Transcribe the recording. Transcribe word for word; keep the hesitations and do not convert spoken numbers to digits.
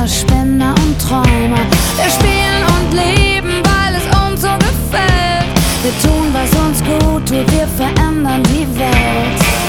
Spieler, Spinner und Träumer. Wir spielen und leben, weil es uns so gefällt. Wir tun, was uns gut tut, wir verändern die Welt.